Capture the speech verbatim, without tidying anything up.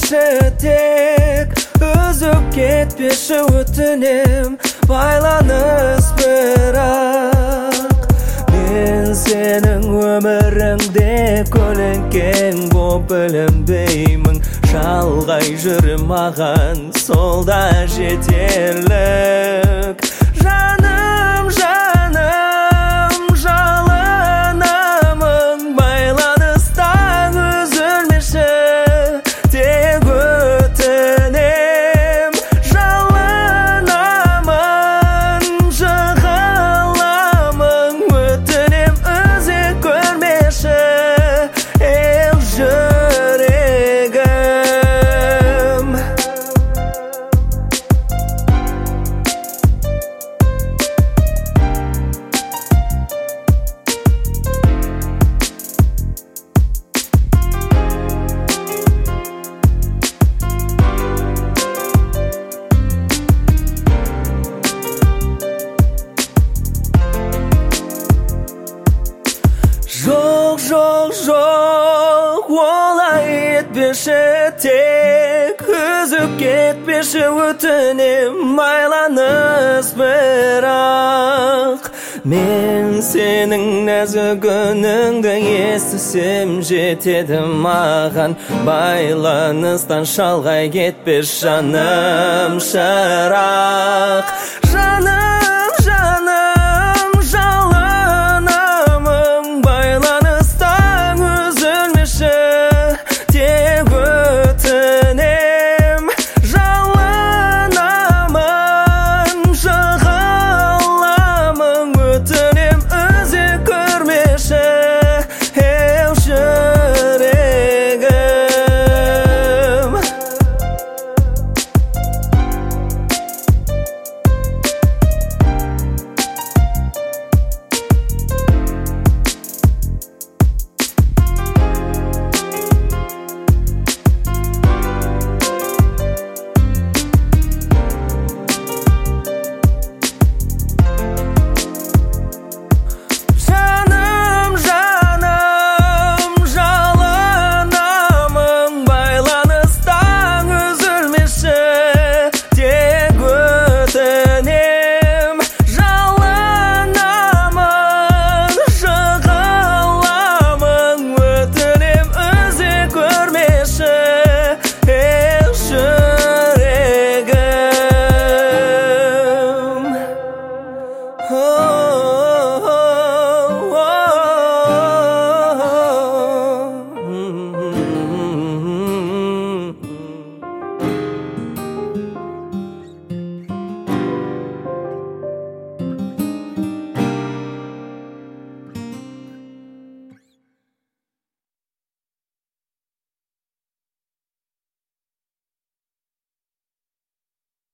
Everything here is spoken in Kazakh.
üzülмеші тек, үзіп кетпеші өтінем, байланыс бірақ. Мен сенің өміріңде көлеңкең боп білінбеймін, шалғай жүрім маған сол да жетерлік. Жаным, жаным, жалынамын, байланыстан үзілмеші тек өтінем. Жалынамын, жығыламын, өтінем өзек көрмеші ел жүрегім. Жоқ, жоқ, жоқ, олай етпеші тек, үзіп кетпеші өтінем, байланыс бірақ. Мен сенің нәзік үніңді естісем жетеді маған, байланыстан шалғай кетпеш жаным шырақ. Жаным